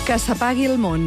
Que s'apagui el món.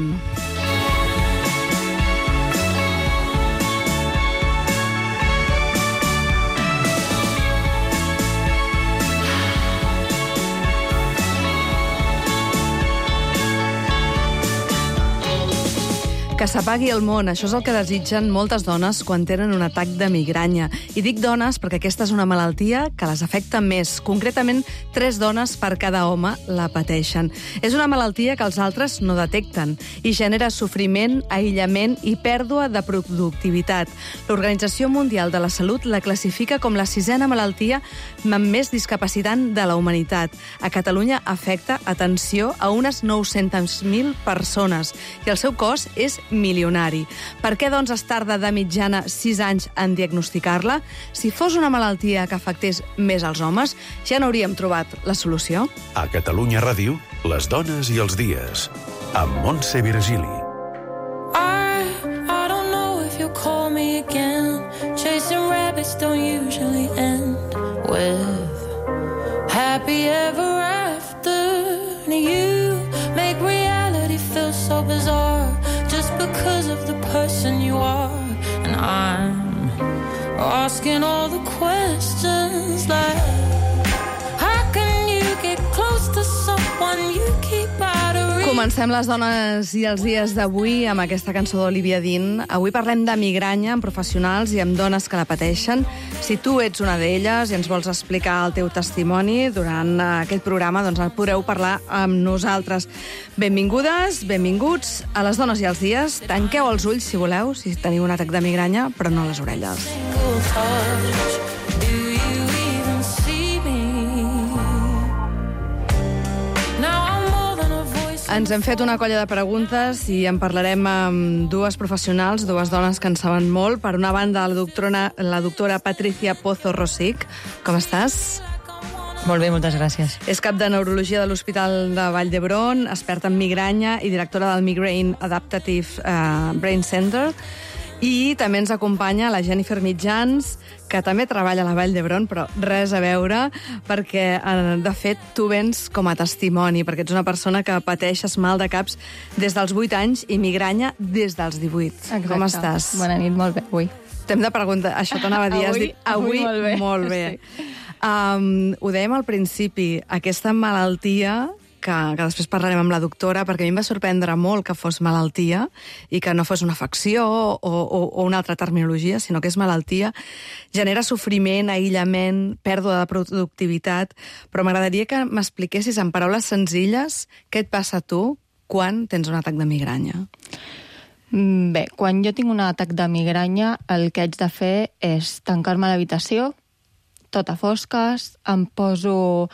Que s'apagui el món, això és el que desitgen moltes dones quan tenen un atac de migranya. I dic dones perquè aquesta és una malaltia que les afecta més. Concretament, 3 dones per cada home la pateixen. És una malaltia que els altres no detecten i genera sofriment, aïllament i pèrdua de productivitat. L'Organització Mundial de la Salut la classifica com la 6ena malaltia amb més discapacitant de la humanitat. A Catalunya afecta, atenció, a unes 900.000 persones i el seu cost és milionari. Per què, doncs, es tarda de mitjana 6 anys en diagnosticar-la? Si fos una malaltia que afectés més als homes, ja n'hauríem trobat la solució. A Catalunya Ràdio, les dones i els dies, amb Montse Virgili. I don't know if you'll call me again. Chasing rabbits don't usually end with happy ever after. You make reality feel so bizarre because of the person you are. And I'm asking all the questions like, how can you get close to someone you keep out of reach? Comencem les dones i els dies d'avui amb aquesta cançó d'Olivia Dean. Avui parlem de migranya amb professionals i amb dones que la pateixen. Si tu ets una d'elles i ens vols explicar el teu testimoni durant aquest programa, doncs podreu parlar amb nosaltres. Benvingudes, benvinguts a les dones i els dies. Tanqueu els ulls, si voleu, si teniu un atac de migranya, però no les orelles. Ens hem fet una colla de preguntes i en parlarem amb 2 professionals, 2 dones que en saben molt. Per una banda, la doctora Patricia Pozo Rosic. Com estàs? Molt bé, moltes gràcies. És cap de neurologia de l'Hospital de Vall d'Hebron, experta en migranya i directora del Migraine Adaptative Brain Center. I també ens acompanya la Jennifer Mitjans, que també treballa a la Vall d'Hebron, però res a veure, perquè, de fet, tu vens com a testimoni, perquè ets una persona que pateixes mal de caps des dels 8 anys i migranya des dels 18. Exacte. Com estàs? Bona nit, molt bé, avui. T'hem de preguntar, això t'anava a dir, has dit avui molt bé. Sí. Ho dèiem al principi, aquesta malaltia que després parlarem amb la doctora, perquè a mi em va sorprendre molt que fos malaltia i que no fos una afecció o una altra terminologia, sinó que és malaltia, genera sofriment, aïllament, pèrdua de productivitat, però m'agradaria que m'expliquessis en paraules senzilles què et passa a tu quan tens un atac de migranya. Bé, quan jo tinc un atac de migranya, el que haig de fer és tancar-me a l'habitació, tot a fosques, em poso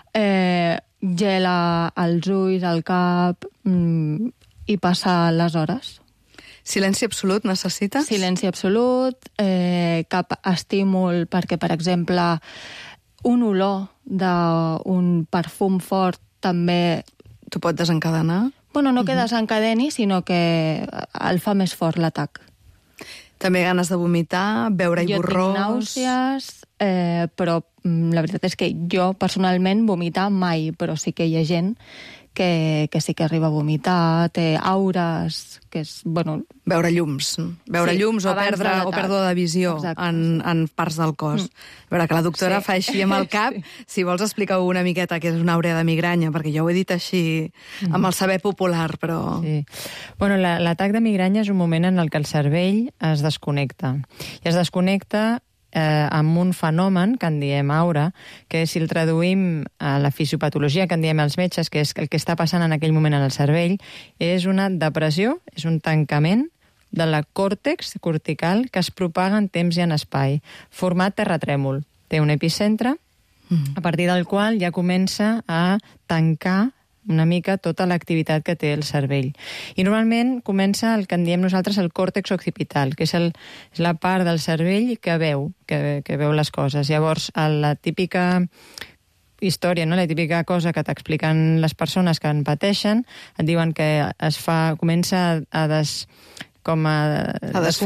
gel als ulls, al cap i passar les hores. Silenci absolut necessites? Silenci absolut, cap estímul, perquè, per exemple, un olor d'un perfum fort també... T'ho pot desencadenar? Bueno, no que desencadeni, sinó que el fa més fort l'atac. També ganes de vomitar, beure i borrós... Jo tinc nàusees, però la veritat és que jo personalment vomitar mai, però sí que hi ha gent que sí que arriba a vomitar, té aures, que és, bueno... Veure llums. Veure llums o pèrdua de visió en parts del cos. A veure, que la doctora fa així amb el cap. Si vols explicar una miqueta què és una àurea de migranya, perquè jo ho he dit així amb el saber popular, però... Sí. Bueno, l'atac de migranya és un moment en el que el cervell es desconnecta. I es desconnecta amb un fenomen que en diem aura, que si el traduïm a la fisiopatologia que en diem els metges, que és el que està passant en aquell moment en el cervell, és una depressió, és un tancament de la còrtex cortical que es propaga en temps i en espai, format terratrèmol. Té un epicentre, a partir del qual ja comença a tancar una mica tota l'activitat que té el cervell. I normalment comença el que en diem nosaltres el còrtex occipital, que és la part del cervell que veu les coses. Llavors, la típica història, no? La típica cosa que t'expliquen les persones que en pateixen, et diuen que comença a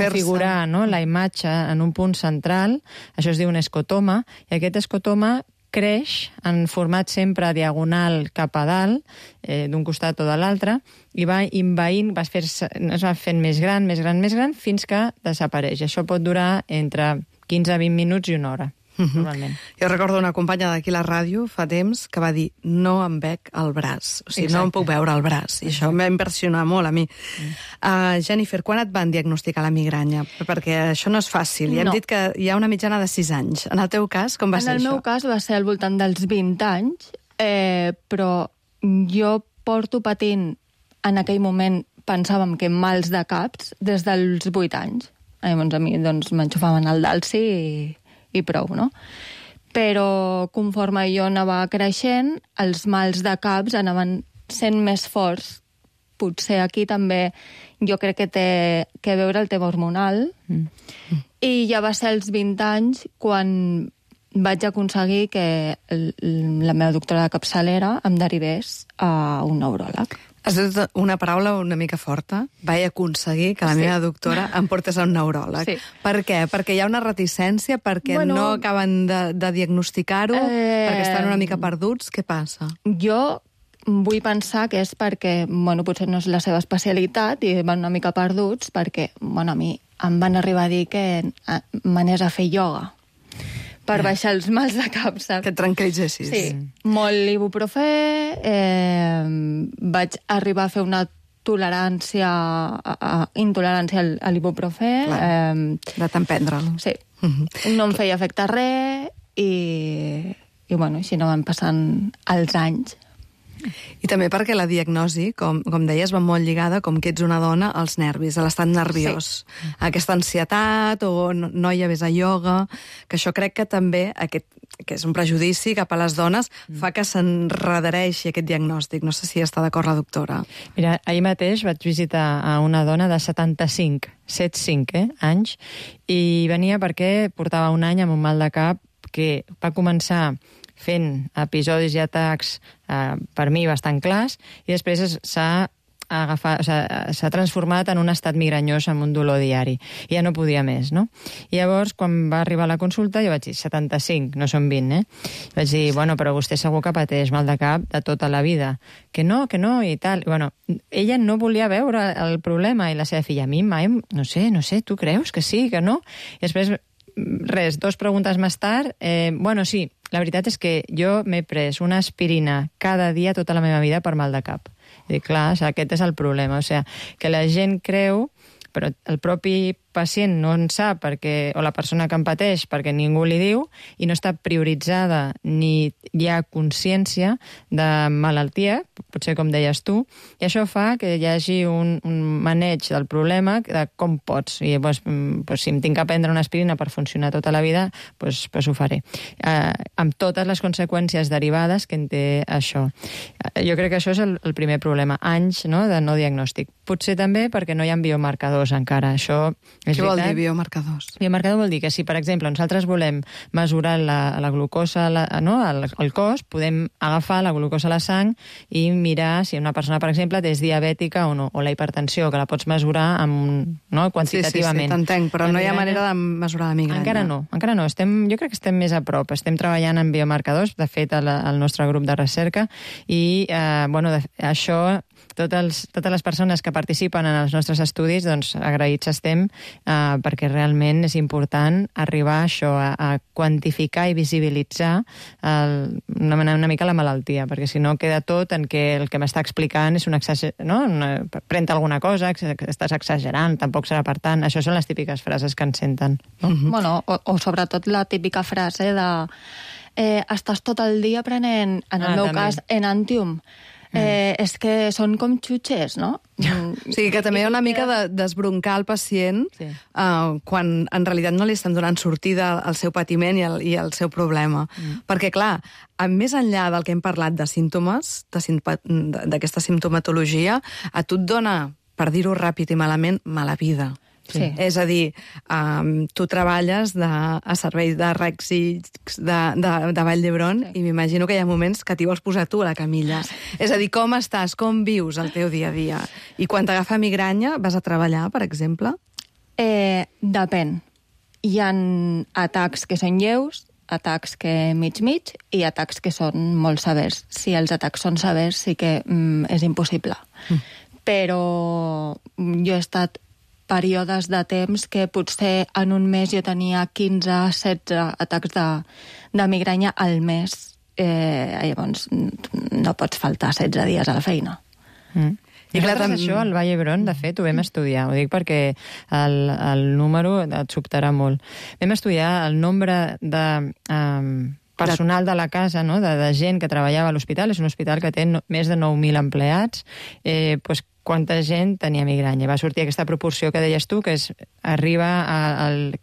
desconfigurar, no? La imatge en un punt central, això es diu un escotoma, i aquest escotoma creix en format sempre diagonal cap a dalt, d'un costat o de l'altre, i va envaint, es va fent més gran, fins que desapareix. Això pot durar entre 15 a 20 minuts i una hora. Normalment. Jo recordo una companya d'aquí a la ràdio fa temps que va dir no em bec el braç, o sigui, Exacte. no em puc veure el braç, i això em va impressionar molt a mi. Jennifer, quan et van diagnosticar la migranya? Perquè això no és fàcil, i hem dit que hi ha una mitjana de 6 anys. En el teu cas, com va ser això? En el meu cas va ser al voltant dels 20 anys, però jo porto patint, en aquell moment pensàvem que mals de caps des dels 8 anys. Llavors a mi m'enxufaven el dalsi i prou, no? Però conforme jo anava creixent, els mals de caps anaven sent més forts. Potser aquí també jo crec que té que veure el tema hormonal. I ja va ser als 20 anys quan vaig aconseguir que la meva doctora de capçalera em derivés a un neuròleg. Has dit una paraula una mica forta. Vaig aconseguir que la meva doctora em portés a un neuròleg. Sí. Per què? Perquè hi ha una reticència? Perquè no acaben de diagnosticar-ho? Perquè estan una mica perduts? Què passa? Jo vull pensar que és perquè, potser no és la seva especialitat i van una mica perduts perquè, a mi em van arribar a dir que m'anés a fer ioga per baixar els mals de cap, saps? Que et tranquil·litzessis. Sí, molt ibuprofè, vaig arribar a fer una intolerància a l'ibuprofè. De tant prendre'l. Sí, no em feia efecte res i així no van passant els anys. I també perquè la diagnosi, com deies, va molt lligada, com que ets una dona, als nervis, a l'estat nerviós. Sí. Aquesta ansietat, o noia, vés a ioga, que això crec que també, que és un prejudici cap a les dones, fa que s'enredereixi aquest diagnòstic. No sé si està d'acord la doctora. Mira, ahir mateix vaig visitar a una dona de 75 anys, i venia perquè portava un any amb un mal de cap que va començar fent episodis i atacs per mi bastant clars, i després s'ha transformat en un estat migranyós amb un dolor diari. I ja no podia més, no? I llavors, quan va arribar a la consulta, jo vaig dir 75, no són 20, Vaig dir, però vostè segur que pateix mal de cap de tota la vida. Que no, i tal. Ella no volia veure el problema, i la seva filla, a mi mai, no sé, tu creus que sí, que no? I després, 2 preguntes més tard, sí, la veritat és que jo m'he pres una aspirina cada dia tota la meva vida per mal de cap. I clar, aquest és el problema. O sigui, que la gent creu, però el propi pacient no en sap, o la persona que en pateix, perquè ningú li diu, i no està prioritzada ni hi ha consciència de malaltia, potser com deies tu, i això fa que hi hagi un maneig del problema de com pots. I si em tinc que prendre una aspirina per funcionar tota la vida, ho faré. Amb totes les conseqüències derivades que en té això. Jo crec que això és el primer problema. Anys de no diagnòstic. Potser també perquè no hi ha biomarcadors encara. Això què vol dir biomarcadors? Biomarcador vol dir que si, per exemple, nosaltres volem mesurar la glucosa al cos, podem agafar la glucosa a la sang i mirar si una persona, per exemple, és diabètica o no, o la hipertensió, que la pots mesurar quantitativament. Sí, t'entenc, però no hi ha manera de mesurar la migranya. Encara no. Jo crec que estem més a prop. Estem treballant en biomarcadors, de fet, al nostre grup de recerca, i això, totes les persones que participen en els nostres estudis, agraïts estem, perquè realment és important arribar a això, a quantificar i visibilitzar una mica la malaltia, perquè si no queda tot en què el que m'està explicant és pren alguna cosa, estàs exagerant, tampoc serà per tant. Això són les típiques frases que ens senten. O sobretot la típica frase de estàs tot el dia prenent, en el meu cas, Enantium. És que són com xutxes, no? O sigui, que també hi ha una mica de desbroncar el pacient quan en realitat no li estan donant sortida al seu patiment i al seu problema. Perquè, clar, més enllà del que hem parlat de símptomes, d'aquesta simptomatologia, a tu et dona, per dir-ho ràpid i malament, mala vida. Sí. És a dir, tu treballes a servei de Rex de Vall d'Hebron, i m'imagino que hi ha moments que t'hi vols posar tu a la camilla. És a dir, com estàs, com vius el teu dia a dia? I quan t'agafa migranya, vas a treballar, per exemple? Depèn. Hi ha atacs que són lleus atacs que mig, i atacs que són molt severs. Si els atacs són severs, sí que és impossible. Però jo he estat períodes de temps que potser en un mes jo tenia 15-16 atacs de migranya al mes. Llavors, no pots faltar 16 dies a la feina. I nosaltres això, al Vall d'Hebron, de fet, ho vam estudiar. Ho dic perquè el número et sobtarà molt. Vam estudiar el nombre de personal de la casa, no? de gent que treballava a l'hospital. És un hospital que té més de 9.000 empleats. Quanta gent tenia migranya. Va sortir aquesta proporció que deies tu, que arriba al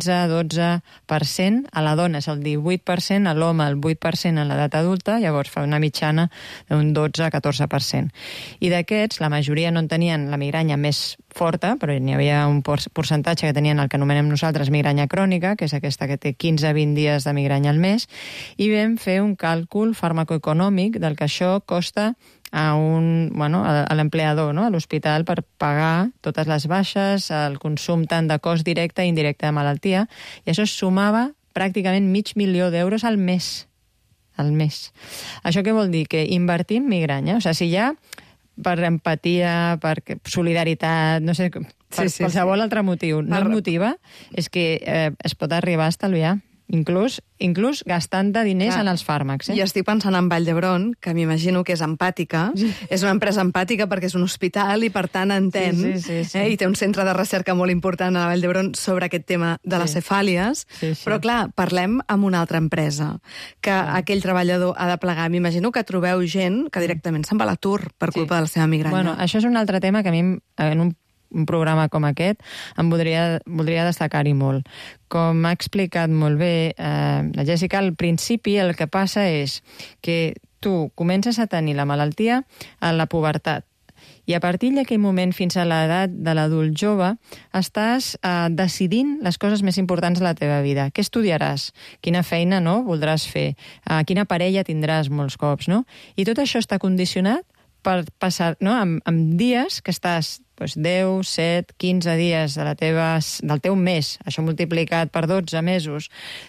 15-12%, a la dona és el 18%, a l'home el 8% en l'edat adulta, llavors fa una mitjana d'un 12-14%. I d'aquests, la majoria no en tenien la migranya més forta, però n'hi havia un percentatge que tenien el que anomenem nosaltres migranya crònica, que és aquesta que té 15-20 dies de migranya al mes, i vam fer un càlcul farmacoeconòmic del que això costa a l'empleador, no? A l'hospital, per pagar totes les baixes, el consum tant de cost directe i indirecte de malaltia, i això es sumava pràcticament $500.000 al mes. Al mes. Això què vol dir? Que invertim migranya. O sigui, si ja per empatia, per solidaritat, no sé, per qualsevol altre motiu no et motiva, és que es pot arribar a estalviar. Inclús gastant de diners en els fàrmacs. I estic pensant en Vall d'Hebron, que m'imagino que és empàtica. És una empresa empàtica perquè és un hospital i, per tant, entén. I té un centre de recerca molt important a Vall d'Hebron sobre aquest tema de les cefàlies. Però, clar, parlem amb una altra empresa que aquell treballador ha de plegar. M'imagino que trobeu gent que directament se'n va a l'atur per culpa de la seva migranya. Bueno, això és un altre tema que a mi, en un programa com aquest, em voldria destacar-hi molt. Com ha explicat molt bé la Jessica, al principi el que passa és que tu comences a tenir la malaltia a la pubertat, i a partir d'aquell moment fins a l'edat de l'adult jove estàs decidint les coses més importants de la teva vida. Què estudiaràs? Quina feina voldràs fer? Quina parella tindràs molts cops? No? I tot això està condicionat per passar amb dies que estàs 10, 7, 15 dies del teu mes, això multiplicat per 12 mesos,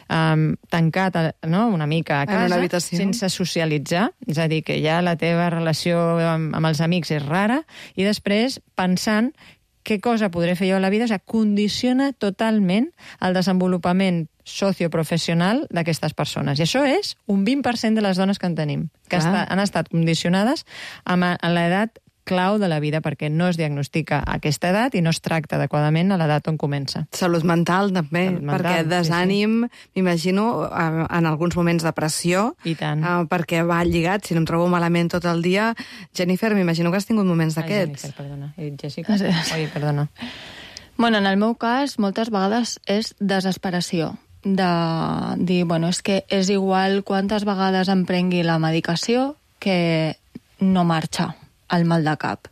tancat una mica a casa, sense socialitzar, és a dir, que ja la teva relació amb els amics és rara, i després pensant què cosa podré fer jo a la vida, condiciona totalment el desenvolupament socioprofessional d'aquestes persones. I això és un 20% de les dones que en tenim, que han estat condicionades a l'edat clau de la vida, perquè no es diagnostica a aquesta edat i no es tracta adequadament a l'edat on comença. Salut mental, també, perquè desànim, m'imagino, en alguns moments depressió, i tant. Perquè va lligat, si no em trobo malament tot el dia. Jennifer, m'imagino que has tingut moments d'aquests. Jennifer, perdona. Jessica? Oi, perdona. Bueno, en el meu cas, moltes vegades és desesperació de dir, és que és igual quantes vegades em prengui la medicació que no marxa el mal de cap.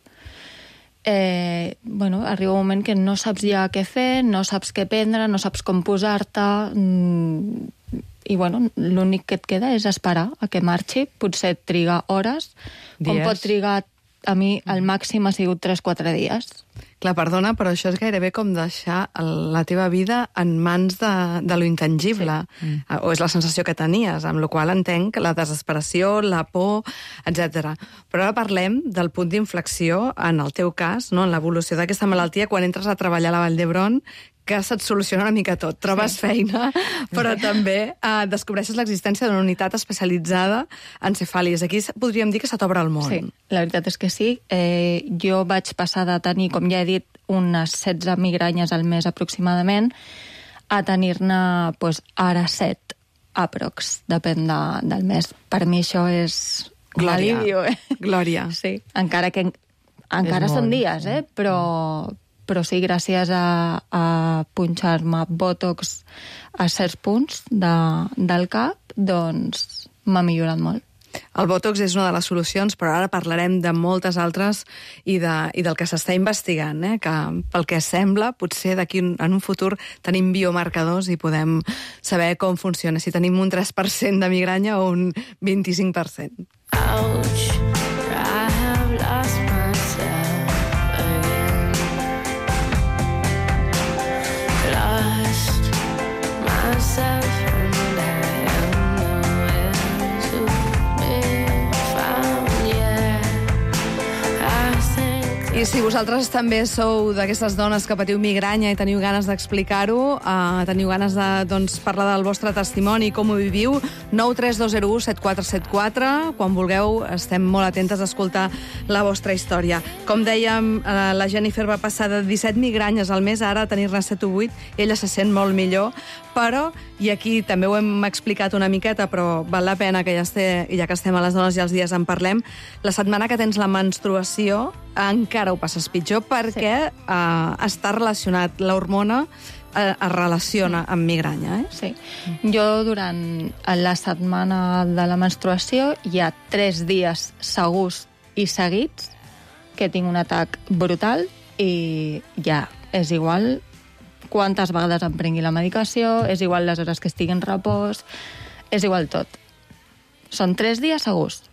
Arriba un moment que no saps ja què fer, no saps què prendre, no saps com posar-te, i l'únic que et queda és esperar a que marxi. Potser et triga hores, com pot trigar, a mi el màxim ha sigut 3-4 dies. Clar, perdona, però això és gairebé com deixar la teva vida en mans de lo intangible. O és la sensació que tenies, amb la qual entenc la desesperació, la por, etc. Però ara parlem del punt d'inflexió, en el teu cas, en l'evolució d'aquesta malaltia, quan entres a treballar a la Vall d'Hebron, que se't soluciona una mica tot. Trobes feina, però també descobreixes l'existència d'una unitat especialitzada en cefàlies. Aquí podríem dir que se t'obre el món. Sí, la veritat és que sí. Jo vaig passar de tenir, com ja he dit, unes 16 migranyes al mes aproximadament, a tenir-ne ara 7 aprox, depèn del mes. Per mi això és un alivio. Glòria. Sí, encara són dies, però sí, gràcies a punxar-me Botox a certs punts del cap, doncs m'ha millorat molt. El Botox és una de les solucions, però ara parlarem de moltes altres i del que s'està investigant, que pel que sembla, potser d'aquí en un futur tenim biomarcadors i podem saber com funciona, si tenim un 3% de migranya o un 25%. Ouch, I have lost myself again. Lost myself and I I si vosaltres també sou d'aquestes dones que patiu migranya i teniu ganes d'explicar-ho, teniu ganes de parlar del vostre testimoni, com ho viviu, 932017474. Quan vulgueu, estem molt atentes a escoltar la vostra història. Com dèiem, la Jennifer va passar de 17 migranyes al mes ara a tenir-ne 7 o 8. Ella se sent molt millor, però, i aquí també ho hem explicat una miqueta, però val la pena que ja que estem a les dones i als dies en parlem, la setmana que tens la menstruació encara ho passes pitjor perquè està relacionat, l'hormona es relaciona amb migranya, eh? Sí. Jo durant la setmana de la menstruació hi ha 3 dies segurs i seguits que tinc un atac brutal i ja és igual quantes vegades em prengui la medicació, és igual les hores que estigui en repòs, és igual tot. Són 3 dies segurs.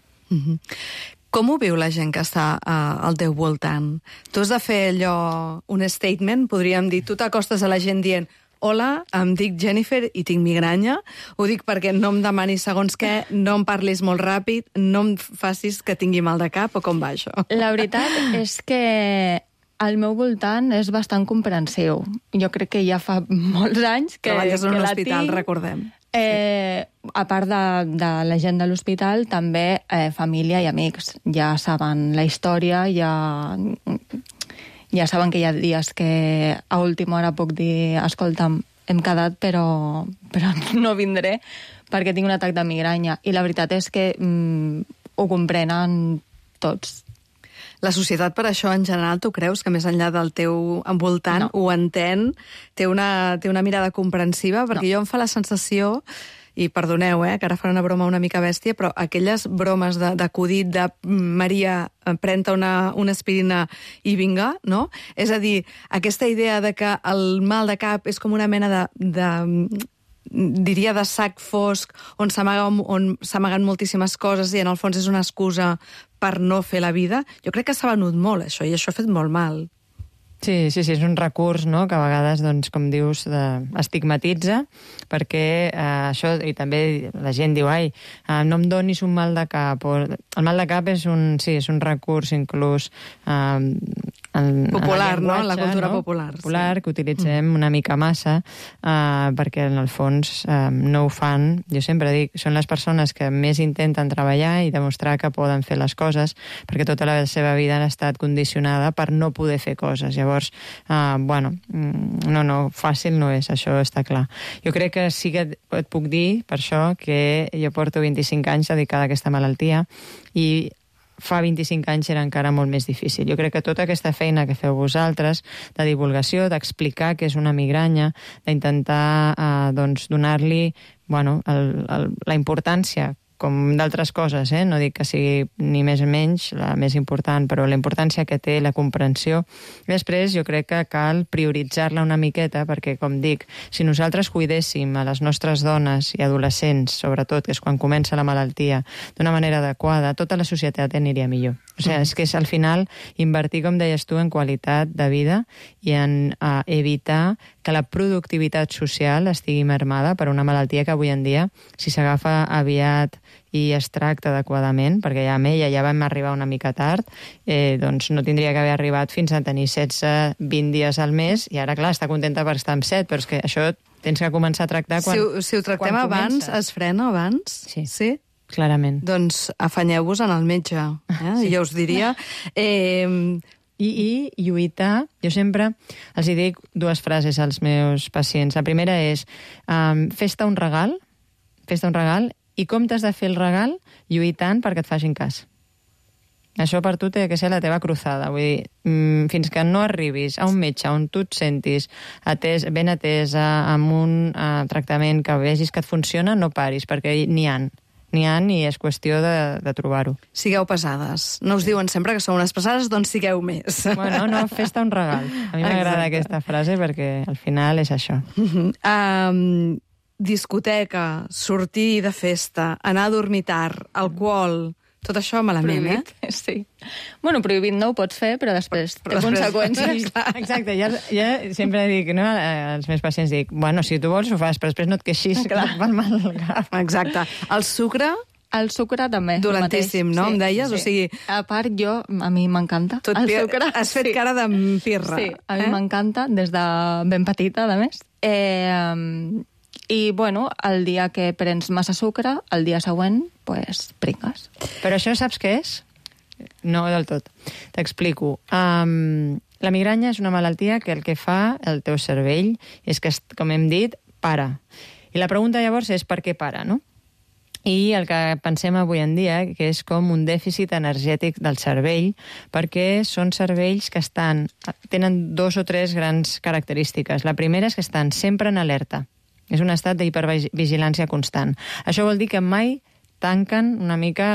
Com ho viu la gent que està al teu voltant? Tu has de fer allò, un statement, podríem dir, tu t'acostes a la gent dient hola, em dic Jennifer i tinc migranya, ho dic perquè no em demanis segons què, no em parlis molt ràpid, no em facis que tingui mal de cap, o com va això? La veritat és que al meu voltant és bastant comprensiu. Jo crec que ja fa molts anys que treballes en un la hospital, tinc. recordem. A part de la gent de l'hospital, també família i amics. Ja saben la història, ja saben que hi ha dies que a última hora puc dir escolta, hem quedat però no vindré perquè tinc un atac de migranya. I la veritat és que ho comprenen tots. La societat, per això, en general, tu creus que més enllà del teu envoltant ho entén, té una mirada comprensiva? Perquè jo em fa la sensació, i perdoneu, que ara faré una broma una mica bèstia, però aquelles bromes d'acudit de Maria, pren-te una aspirina i vinga, no? És a dir, aquesta idea de que el mal de cap és com una mena diria de sac fosc on s'amaguen moltíssimes coses i en el fons és una excusa per no fer la vida. Jo crec que s'ha venut molt això i això ha fet molt mal. Sí, és un recurs, no?, que a vegades, doncs, com dius, estigmatitza, perquè això, i també la gent diu, no em donis un mal de cap, o el mal de cap és un recurs inclús popular, no?, en la cultura popular. Popular, que utilitzem una mica massa, perquè en el fons no ho fan. Jo sempre dic, són les persones que més intenten treballar i demostrar que poden fer les coses, perquè tota la seva vida han estat condicionada per no poder fer coses. Llavors, fàcil no és, això està clar. Jo crec que sí que et puc dir, per això, que jo porto 25 anys dedicada a aquesta malaltia i fa 25 anys era encara molt més difícil. Jo crec que tota aquesta feina que feu vosaltres, de divulgació, d'explicar què és una migranya, d'intentar donar-li la importància com d'altres coses, no dic que sigui ni més ni menys la més important, però la importància que té, la comprensió. I després jo crec que cal prioritzar-la una miqueta, perquè, com dic, si nosaltres cuidéssim a les nostres dones i adolescents, sobretot, que és quan comença la malaltia, d'una manera adequada, tota la societat aniria millor. O sigui, és que és al final invertir, com deies tu, en qualitat de vida i en evitar que la productivitat social estigui mermada per una malaltia que avui en dia, si s'agafa aviat i es tracta adequadament, perquè ja amb ella ja vam arribar una mica tard, doncs no tindria que haver arribat fins a tenir 16-20 dies al mes, i ara, clar, està contenta per estar amb 7, però és que això tens que començar a tractar quan Si ho tractem abans, es frena abans? Sí? Clarament. Doncs afanyeu-vos en el metge, Sí. jo us diria. I lluitar, jo sempre els dic 2 frases als meus pacients. La primera és, fes-te un regal, i com t'has de fer el regal? Lluitant perquè et facin cas. Això per tu té que ser la teva cruzada. Vull dir, fins que no arribis a un metge on tu et sentis ben atesa, amb un tractament que vegis que et funciona, no paris, perquè n'hi ha i és qüestió de trobar-ho. Sigueu pesades. No us diuen sempre que sou unes pesades, doncs sigueu més. Bueno, no, fes-te un regal. A mi m'agrada aquesta frase perquè al final és això. Discoteca, sortir de festa, anar a dormir tard, alcohol, tot això malament, prohibit, sí. Bueno, prohibit no ho pots fer, però després té conseqüències. Exacte, ja sempre dic, no, als meus pacients dic, bueno, si tu vols ho fas, però després no et queixis que et fan mal el cap. Exacte. El sucre El sucre també. Dolentíssim, no? Em deies? O sigui... A part, a mi m'encanta el sucre. Has fet cara de pirra. Sí, a mi m'encanta, des de ben petita, a més. I, bueno, el dia que prens massa sucre, el dia següent, pues, pringues. Però això saps què és? No del tot. T'explico. La migranya és una malaltia que el que fa el teu cervell és que, com hem dit, para. I la pregunta llavors és per què para, no? I el que pensem avui en dia, que és com un dèficit energètic del cervell, perquè són cervells que tenen 2 o 3 grans característiques. La primera és que estan sempre en alerta. És un estat d'hipervigilància constant. Això vol dir que mai tanquen una mica,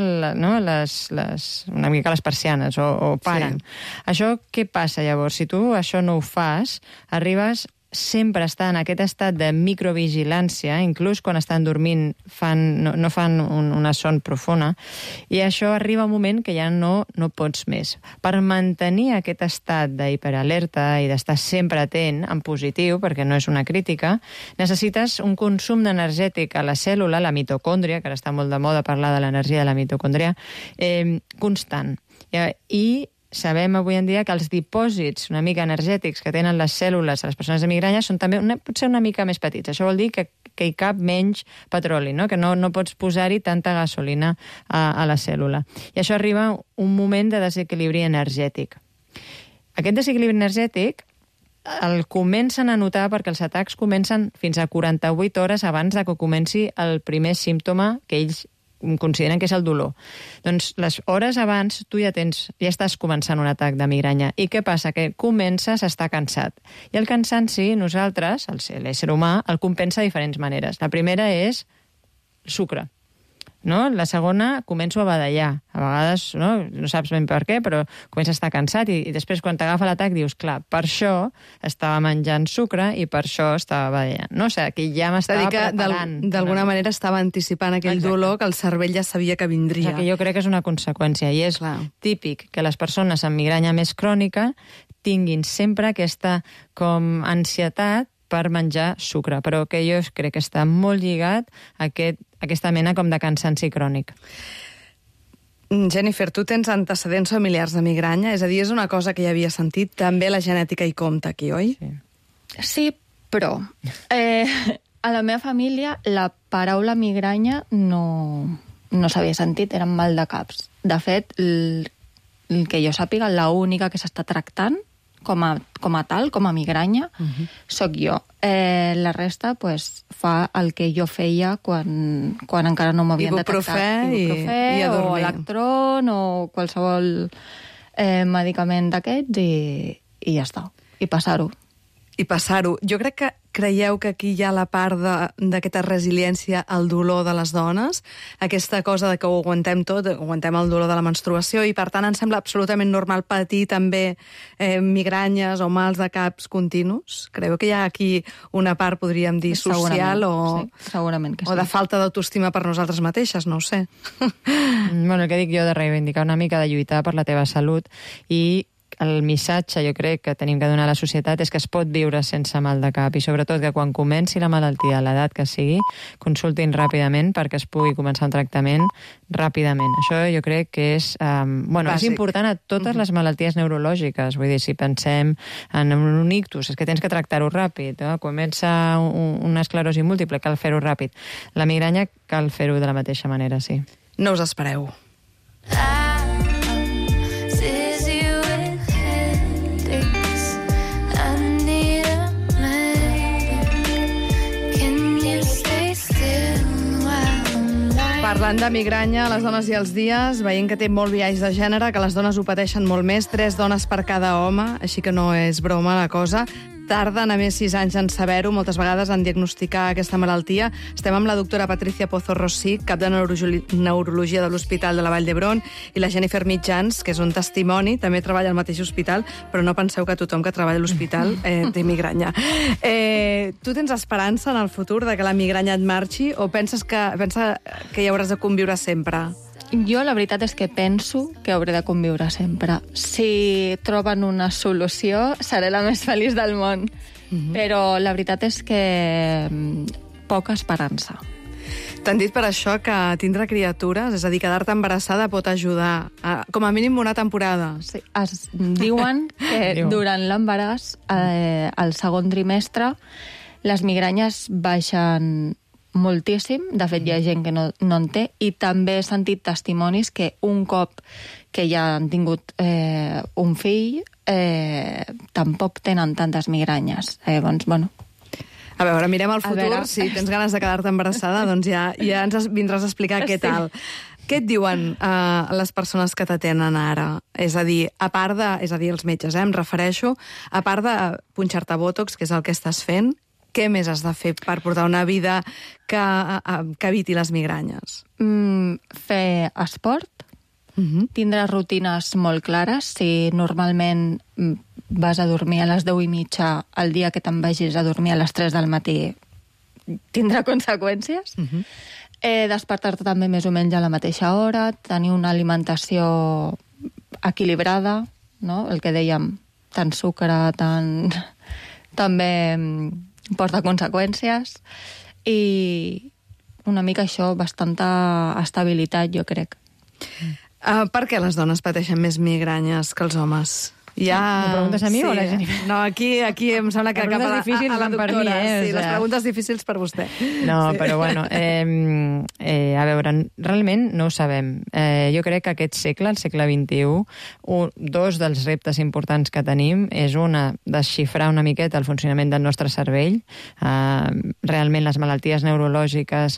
una mica les persianes o paren. Sí. Això què passa llavors? Si tu això no ho fas, arribes sempre a estar en aquest estat de microvigilància, inclús quan estan dormint no fan una son profunda, i això arriba un moment que ja no pots més. Per mantenir aquest estat d'hiperalerta i d'estar sempre atent, en positiu, perquè no és una crítica, necessites un consum energètic a la cèl·lula, la mitocòndria, que ara està molt de moda parlar de l'energia de la mitocòndria, constant. I sabem avui en dia que els dipòsits una mica energètics que tenen les cèl·lules a les persones de migranya són també potser una mica més petits. Això vol dir que hi cap menys petroli, no? Que no pots posar-hi tanta gasolina a la cèl·lula. I això arriba un moment de desequilibri energètic. Aquest desequilibri energètic el comencen a notar perquè els atacs comencen fins a 48 hores abans de que comenci el primer símptoma que ells consideren que és el dolor. Doncs les hores abans tu ja estàs començant un atac de migranya. I què passa? Que comences a estar cansat. I el cansanci, nosaltres, l'ésser humà, el compensa de diferents maneres. La primera és sucre. No? La segona, començo a badallar. A vegades no saps ben per què, però comença a estar cansat i després quan t'agafa l'atac dius, clar, per això estava menjant sucre i per això estava badallant. No? O sigui, que ja m'estava preparant. D'alguna manera estava anticipant aquell dolor que el cervell ja sabia que vindria. O sigui, que jo crec que és una conseqüència i és típic que les persones amb migranya més crònica tinguin sempre aquesta com ansietat per menjar sucre, però que jo crec que està molt lligat a aquesta mena com de cansanci crònic. Jennifer, tu tens antecedents familiars de migranya? És a dir, és una cosa que ja havia sentit, també la genètica hi compta aquí, oi? Sí, però a la meva família la paraula migranya no s'havia sentit, era mal de caps. De fet, el que jo sàpiga, l'única que s'està tractant com a tal, com a migranya, sóc jo. La resta pues, fa el que jo feia quan encara no m'havien detectat. Ibuprofè o electron o qualsevol medicament d'aquests i ja està. I passar-ho. Jo crec que creieu que aquí hi ha la part d'aquesta resiliència al dolor de les dones, aquesta cosa de que ho aguantem tot, aguantem el dolor de la menstruació i per tant ens sembla absolutament normal patir també migranyes o mals de caps continus? Creieu que hi ha aquí una part, podríem dir, social segurament que sí. O de falta d'autoestima per nosaltres mateixes, no ho sé. Bueno, el que dic jo de reivindicar una mica, de lluitar per la teva salut i el missatge, jo crec, que tenim que donar a la societat és que es pot viure sense mal de cap i sobretot que quan comenci la malaltia, a l'edat que sigui, consultin ràpidament perquè es pugui començar un tractament ràpidament. Això jo crec que és és important a totes les malalties neurològiques. Vull dir, si pensem en un ictus, és que tens que tractar-ho ràpid. Comença una esclerosi múltiple, cal fer-ho ràpid. La migranya cal fer-ho de la mateixa manera, sí. No us espereu. Parlant de migranya, les dones i els dies, veient que té molt biaix de gènere, que les dones ho pateixen molt més, 3 dones per cada home, així que no és broma la cosa. Tarden a més 6 anys en saber-ho, moltes vegades en diagnosticar aquesta malaltia. Estem amb la doctora Patricia Pozo Rosich, cap de neurologia de l'Hospital de la Vall d'Hebron, i la Jennifer Mitjans, que és un testimoni, també treballa al mateix hospital, però no penseu que tothom que treballa a l'hospital té migranya. Tu tens esperança en el futur de que la migranya et marxi o pensa que hi hauràs de conviure sempre? Jo la veritat és que penso que hauré de conviure sempre. Si troben una solució, seré la més feliç del món. Però la veritat és que poca esperança. T'han dit per això que tindre criatures, és a dir, quedar-te embarassada pot ajudar, com a mínim una temporada. Sí, es diuen que durant l'embaràs, al segon trimestre, les migranyes baixen moltíssim. De fet, hi ha gent que no en té, i també he sentit testimonis que un cop que ja han tingut un fill, tampoc tenen tantes migranyes. Doncs, bueno... A veure, mirem al futur. Si tens ganes de quedar-te embarassada, doncs ja ens vindràs a explicar què tal. Què et diuen les persones que t'atenen ara? És a dir, els metges, em refereixo, a part de punxar-te Botox, que és el que estàs fent, què més has de fer per portar una vida que eviti les migranyes? Fer esport, tindre rutines molt clares. Si normalment vas a dormir a les 10:30, el dia que te'n vagis a dormir a les 3 del matí tindrà conseqüències. Despertar-te també més o menys a la mateixa hora, tenir una alimentació equilibrada, no? El que dèiem, tant sucre, també porta conseqüències, i una mica això, bastanta estabilitat, jo crec. Per què les dones pateixen més migranyes que els homes? M'ho preguntes a mi o a la Jennifer? No, aquí em sembla que cap a la doctora. Sí, les preguntes difícils per vostè. No, però bueno, a veure, realment no ho sabem. Jo crec que aquest segle, el segle XXI, dos dels reptes importants que tenim és desxifrar una miqueta el funcionament del nostre cervell. Realment les malalties neurològiques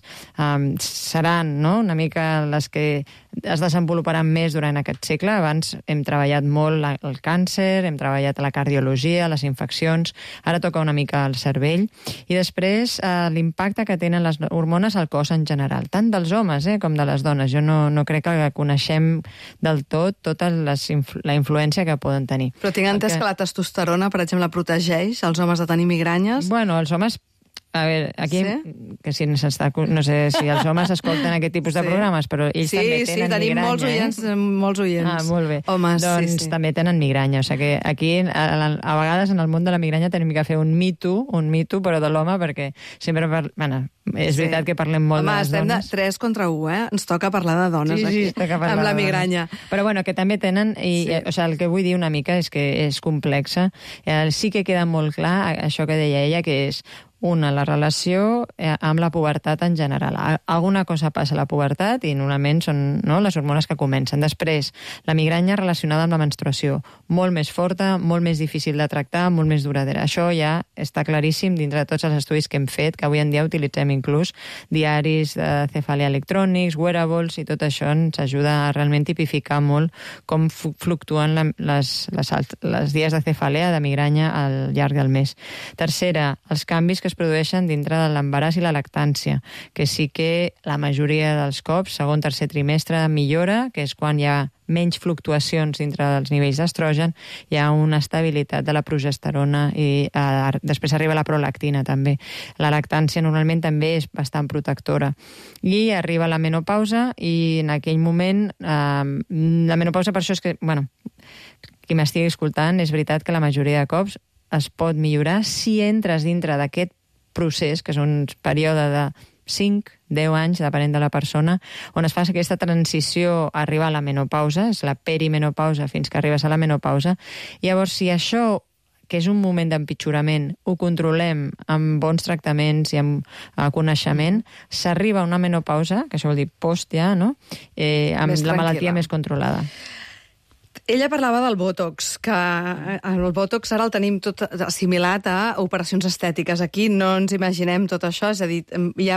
seran una mica les que es desenvoluparan més durant aquest segle. Abans hem treballat molt el càncer, hem treballat la cardiologia, les infeccions, ara toca una mica el cervell, i després l'impacte que tenen les hormones al cos en general, tant dels homes com de les dones. Jo no crec que coneixem del tot tota la influència que poden tenir. Però tinc entès que la testosterona, per exemple, protegeix els homes de tenir migranyes? Bueno, els homes... A veure, aquí, que si no sé si els homes escolten aquest tipus de programes, però ells també tenen migranya. Sí, tenim molts oients. Molt bé. Homes, doncs també tenen migranya. O sigui que aquí, a vegades, en el món de la migranya tenim que fer un me too, però de l'home, perquè sempre... és veritat que parlem molt de les dones. Home, estem de 3 contra 1, Ens toca parlar de dones aquí, amb la migranya. Però bueno, que també tenen... el que vull dir una mica és que és complexa. Sí que queda molt clar això que deia ella, que és la relació amb la pubertat en general. Alguna cosa passa a la pubertat i normalment són les hormones que comencen. Després, la migranya relacionada amb la menstruació. Molt més forta, molt més difícil de tractar, molt més duradera. Això ja està claríssim dintre de tots els estudis que hem fet, que avui en dia utilitzem inclús diaris de cefàlia electrònics, wearables, i tot això ens ajuda a realment tipificar molt com fluctuen les dies de cefàlia, de migranya, al llarg del mes. Tercera, els canvis que es produeixen dintre de l'embaràs i la lactància, que sí que la majoria dels cops, segon, tercer trimestre, millora, que és quan hi ha menys fluctuacions dintre dels nivells d'estrogen, hi ha una estabilitat de la progesterona i després arriba la prolactina també. La lactància normalment també és bastant protectora. I arriba la menopausa i en aquell moment la menopausa, per això és que, qui m'estigui escoltant, és veritat que la majoria de cops es pot millorar si entres dintre d'aquest procés, que és un període de 5-10 anys, depenent de la persona, on es fa aquesta transició a arribar a la menopausa, és la perimenopausa fins que arribes a la menopausa. I llavors, si això, que és un moment d'empitjorament, ho controlem amb bons tractaments i amb coneixement, s'arriba a una menopausa, que això vol dir post ja, amb la malaltia més controlada. Ella parlava del Botox, que el Botox ara el tenim tot assimilat a operacions estètiques. Aquí no ens imaginem tot això, és a dir, hi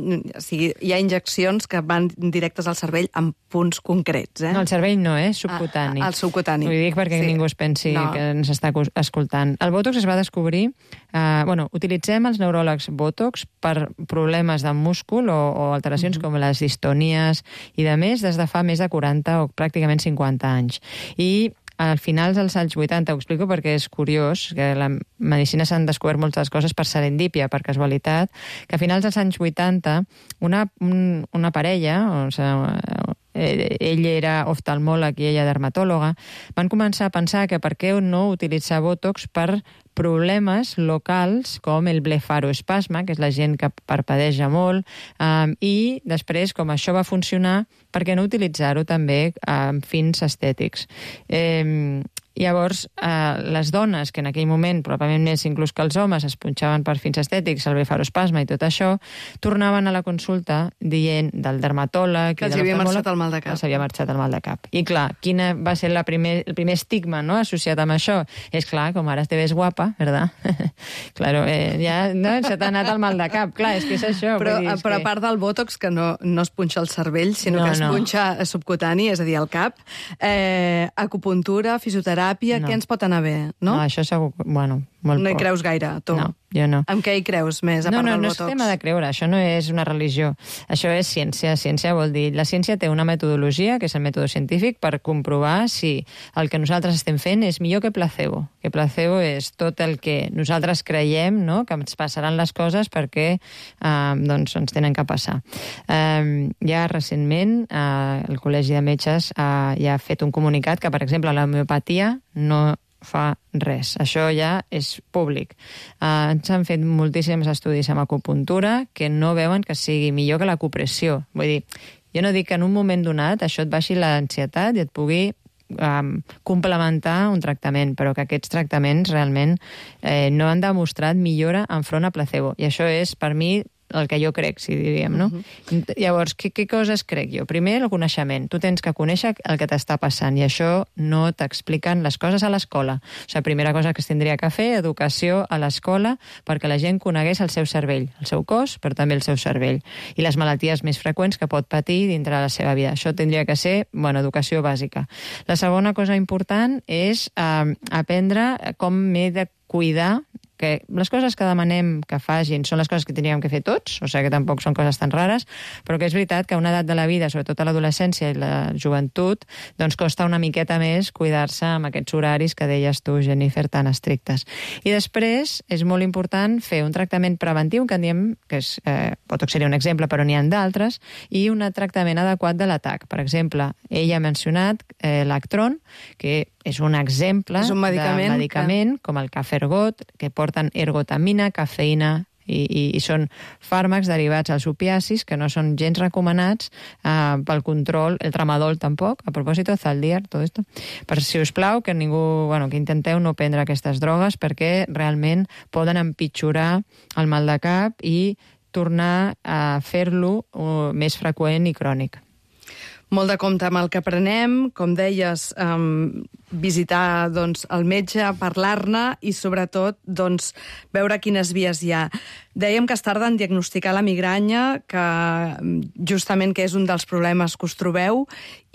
ha injeccions que van directes al cervell amb punts concrets. No, el cervell no, subcutani. El subcutani. Ho dic perquè ningú es pensi que ens està escoltant. El Botox es va descobrir... utilitzem els neuròlegs Botox per problemes de múscul o alteracions com les distonies i de més des de fa més de 40 o pràcticament 50 anys. I al final dels anys 80, ho explico perquè és curiós, que a la medicina s'han descobert moltes coses per serendípia, per casualitat, que a finals dels anys 80 una parella, ell era oftalmòleg i ella dermatòloga, van començar a pensar que per què no utilitzar Botox per problemes locals com el blefaroespasme, que és la gent que parpadeja molt, i després, com això va funcionar, per què no utilitzar-ho també amb fins estètics? Llavors, les dones, que en aquell moment, probablement més inclús que els homes, es punxaven per fins estètics, el blefaroespasme i tot això, tornaven a la consulta dient del dermatòleg... Que els havia marxat el mal de cap. Els havia marxat el mal de cap. I clar, quina va ser el primer estigma, no?, associat amb això? És clar, com ara te ves guapa, ¿verdad? Claro, ja no, se t'ha anat el mal de cap. Clar, és que és això. Però a part del bòtox, que no es punxa el cervell, sinó que es punxa subcutani, és a dir, al cap, acupuntura, fisioteràpia, què ens pot anar bé, no? No, això segur, bueno, molt poc. No hi creus gaire, tu? No, jo no. Amb què hi creus més, a part del bòtox? No és tema de creure, això no és una religió. Això és ciència. Ciència vol dir... La ciència té una metodologia, que és el mètode científic, per comprovar si el que nosaltres estem fent és millor que placebo. Que placebo és tot el que nosaltres creiem, no?, que ens passaran les coses perquè doncs ens tenen que passar. Ja recentment el Col·legi de Metges ja ha fet un comunicat que, per exemple, l'homeopatia no fa res. Això ja és públic. S'han fet moltíssims estudis amb acupuntura que no veuen que sigui millor que l'acupressió. Vull dir, jo no dic que en un moment donat això et baixi l'ansietat i et pugui complementar un tractament, però que aquests tractaments realment no han demostrat millora enfront a placebo. I això és, per mi, el que jo crec, si diríem, no? Llavors, què coses crec jo? Primer, el coneixement. Tu tens que conèixer el que t'està passant i això no t'expliquen les coses a l'escola. O sigui, primera cosa que es tindria que fer, educació a l'escola perquè la gent conegués el seu cervell, el seu cos, però també el seu cervell. I les malalties més freqüents que pot patir dintre de la seva vida. Això tindria que ser, educació bàsica. La segona cosa important és aprendre com m'he de cuidar, que les coses que demanem que facin són les coses que tindríem que fer tots, o sigui que tampoc són coses tan rares, però que és veritat que a una edat de la vida, sobretot a l'adolescència i la joventut, doncs costa una miqueta més cuidar-se amb aquests horaris que deies tu, Jennifer, tan estrictes. I després és molt important fer un tractament preventiu, que en diem, que és, Botox seria un exemple, però n'hi ha d'altres, i un tractament adequat de l'atac. Per exemple, ell ha mencionat l'Actron, que és un exemple de medicament com el Cafergot, que porten ergotamina, cafeïna, i són fàrmacs derivats als opiacis que no són gens recomanats pel control, el tramadol tampoc, a propòsit, Zaldiar, tot esto. Per si us plau, que ningú, que intenteu no prendre aquestes drogues perquè realment poden empitjorar el mal de cap i tornar a fer-lo més freqüent i crònic. Molt de compte amb el que prenem, com deies, visitar el metge, parlar-ne i, sobretot, veure quines vies hi ha. Dèiem que es tarda en diagnosticar la migranya, que justament que és un dels problemes que us trobeu,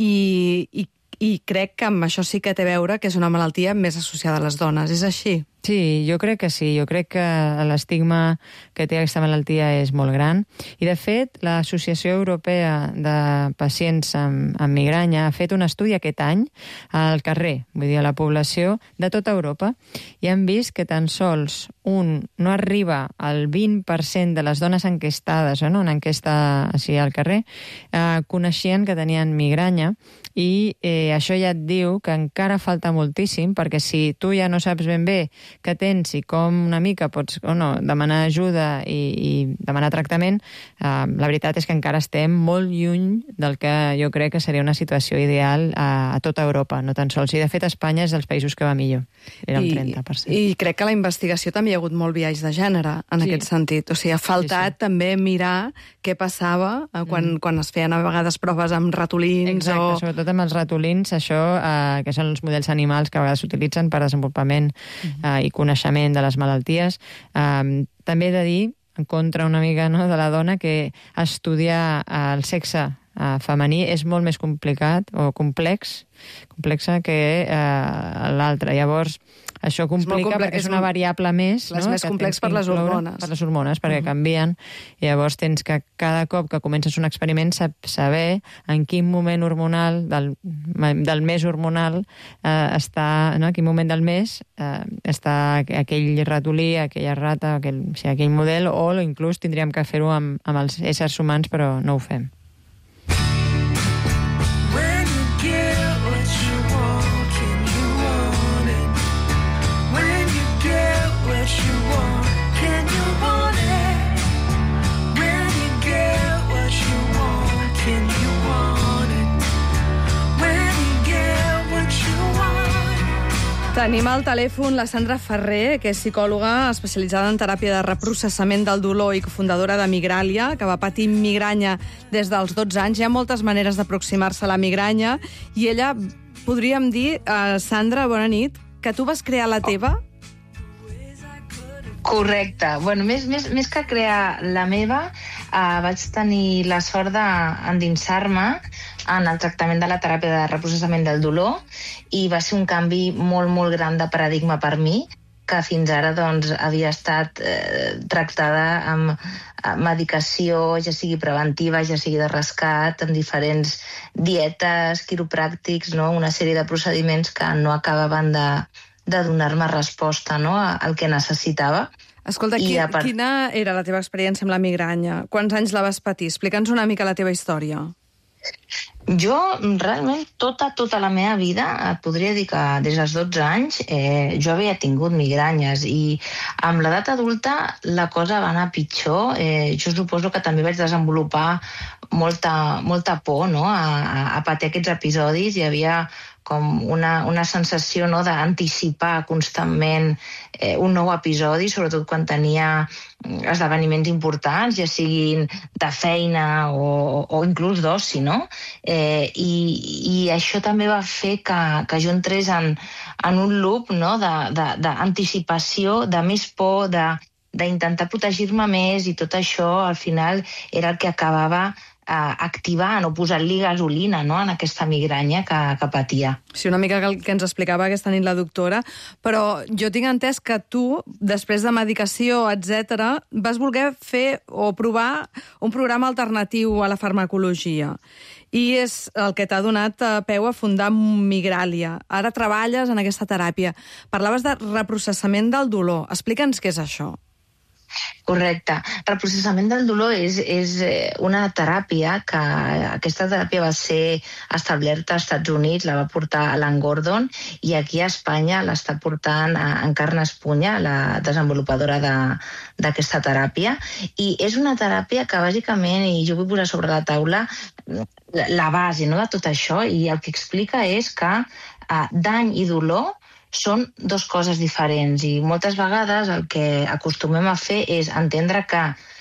i crec que amb això sí que té a veure que és una malaltia més associada a les dones. És així? Sí, jo crec que sí. Jo crec que l'estigma que té aquesta malaltia és molt gran. I, de fet, l'Associació Europea de Pacients amb Migranya ha fet un estudi aquest any al carrer, vull dir, a la població de tota Europa, i han vist que tan sols no arriba al 20% de les dones enquestades, en una enquesta així al carrer, coneixien que tenien migranya, i això ja et diu que encara falta moltíssim, perquè si tu ja no saps ben bé que tens i com una mica pots demanar ajuda i demanar tractament, la veritat és que encara estem molt lluny del que jo crec que seria una situació ideal a tota Europa, no tan sols. I, de fet, Espanya és dels països que va millor. Era un 30%. I crec que a la investigació també hi ha hagut molt biaix de gènere, en aquest sentit. O sigui, ha faltat també mirar què passava quan es feien a vegades proves amb ratolins. Exacte, sobretot amb els ratolins, això, que són els models animals que a vegades s'utilitzen per desenvolupament i coneixement de les malalties. També he de dir, en contra una mica de la dona, que estudiar el sexe femení és molt més complicat o complexa que l'altre. Llavors, això complica perquè és una variable més. És més complex per les hormones. Per les hormones, perquè canvien. I llavors tens que cada cop que comences un experiment saber en quin moment hormonal, del mes hormonal, en quin moment del mes està aquell ratolí, aquella rata, aquell model, o inclús tindríem que fer-ho amb els éssers humans, però no ho fem. When you get Tenim al telèfon la Sandra Ferrer, que és psicòloga especialitzada en teràpia de reprocessament del dolor i cofundadora de Migràlia, que va patir migranya des dels 12 anys. Hi ha moltes maneres d'aproximar-se a la migranya i ella, podríem dir, Sandra, bona nit, que tu vas crear la teva? Correcte. Bueno, més que crear la meva, vaig tenir la sort d'endinsar-me en el tractament de la teràpia de reprocessament del dolor i va ser un canvi molt, molt gran de paradigma per mi, que fins ara doncs, havia estat tractada amb medicació, ja sigui preventiva, ja sigui de rescat, amb diferents dietes, quiropràctics, no? Una sèrie de procediments que no acabaven de donar-me resposta, no? Al que necessitava. Escolta, quina era la teva experiència amb la migranya? Quants anys la vas patir? Explica'ns una mica la teva història. Jo, realment, tota la meva vida, et podria dir que des dels 12 anys jo havia tingut migranyes i amb l'edat adulta la cosa va anar pitjor. Jo suposo que també vaig desenvolupar molta por, no? a patir aquests episodis. Hi havia com una sensació, no? D'anticipar constantment un nou episodi, sobretot quan tenia esdeveniments importants, ja siguin de feina o inclús d'oci, no? I això també va fer que jo entrés en un loop, no? d'anticipació, de més por, d'intentar protegir-me més, i tot això al final era el que acabava activant o posant-li gasolina, no? En aquesta migranya que patia. Sí, una mica el que ens explicava aquesta nit la doctora, però jo tinc entès que tu, després de medicació, etc., vas voler fer o provar un programa alternatiu a la farmacologia. I és el que t'ha donat peu a fundar Migràlia. Ara treballes en aquesta teràpia. Parlaves de reprocessament del dolor. Explica'ns què és això. Correcte. Reprocessament del dolor és una teràpia que aquesta teràpia va ser establerta als Estats Units, la va portar Alan Gordon, i aquí a Espanya l'està portant Encarna Espunya, la desenvolupadora d'aquesta teràpia. I és una teràpia que bàsicament, i jo vull posar sobre la taula la base, no, de tot això, i el que explica és que dany i dolor són dues coses diferents i moltes vegades el que acostumem a fer és entendre que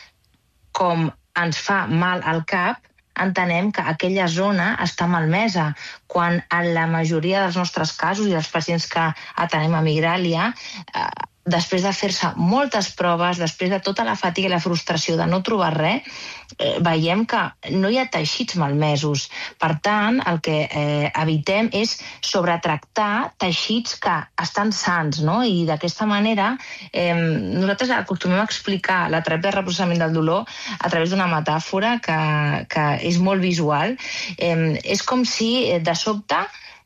com ens fa mal al cap, entenem que aquella zona està malmesa, quan en la majoria dels nostres casos i dels pacients que atenem a Migràlia, després de fer-se moltes proves, després de tota la fatiga i la frustració de no trobar res, veiem que no hi ha teixits malmesos. Per tant, el que evitem és sobretractar teixits que estan sans, no? I d'aquesta manera nosaltres acostumem a explicar la teràpia de reprocessament del dolor a través d'una metàfora que és molt visual. És com si de sobte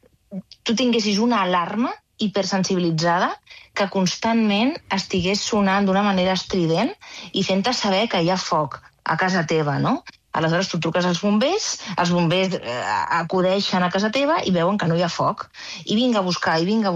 tu tinguessis una alarma hipersensibilitzada que constantment estigués sonant d'una manera estrident i fent-te saber que hi ha foc a casa teva, no? Aleshores tu truques als bombers acudeixen a casa teva i veuen que no hi ha foc. I vinga a buscar,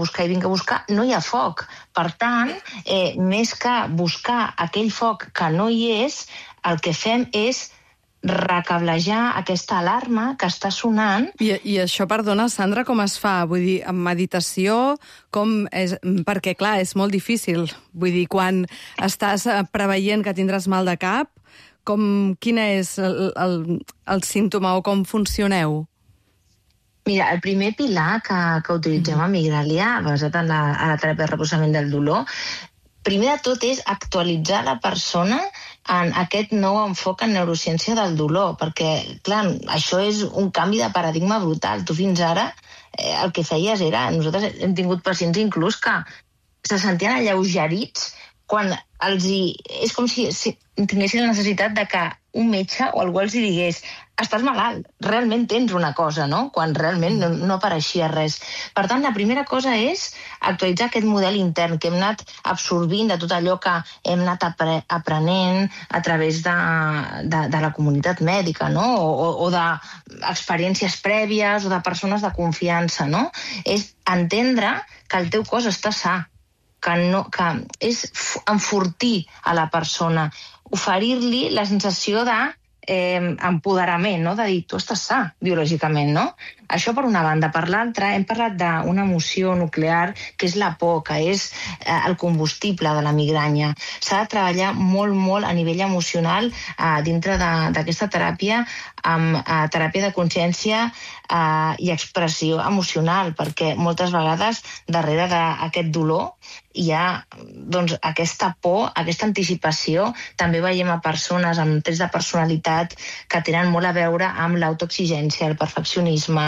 no hi ha foc. Per tant, més que buscar aquell foc que no hi és, el que fem és recablejar aquesta alarma que està sonant. I això, perdona, Sandra, com es fa? Vull dir, amb meditació, perquè, clar, és molt difícil. Vull dir, quan estàs preveient que tindràs mal de cap, quin és el símptoma o com funcioneu? Mira, el primer pilar que utilitzem a Migràlia, basat en la teràpia de reprocessament del dolor, primer de tot és actualitzar la persona en aquest nou enfoc en neurociència del dolor, perquè, clar, això és un canvi de paradigma brutal. Tu fins ara el que feies era... Nosaltres hem tingut pacients inclús que se sentien alleugerits quan és com si tinguessin la necessitat de que un metge o algú els digués estàs malalt, realment tens una cosa, no? Quan realment no apareixia res. Per tant, la primera cosa és actualitzar aquest model intern que hem anat absorbint de tot allò que hem anat aprenent a través de la comunitat mèdica, no? O d'experiències prèvies o de persones de confiança, no? És entendre que el teu cos està sa, que és enfortir a la persona, oferir-li la sensació de empoderament, no? De dir, tu estàs sa biològicament, no? Això per una banda. Per l'altra, hem parlat d'una emoció nuclear que és la por, que és el combustible de la migranya. S'ha de treballar molt, molt a nivell emocional dintre d'aquesta teràpia amb teràpia de consciència i expressió emocional, perquè moltes vegades darrere d'aquest dolor hi ha doncs, aquesta por, aquesta anticipació. També veiem a persones amb trets de personalitat que tenen molt a veure amb l'autoexigència, el perfeccionisme,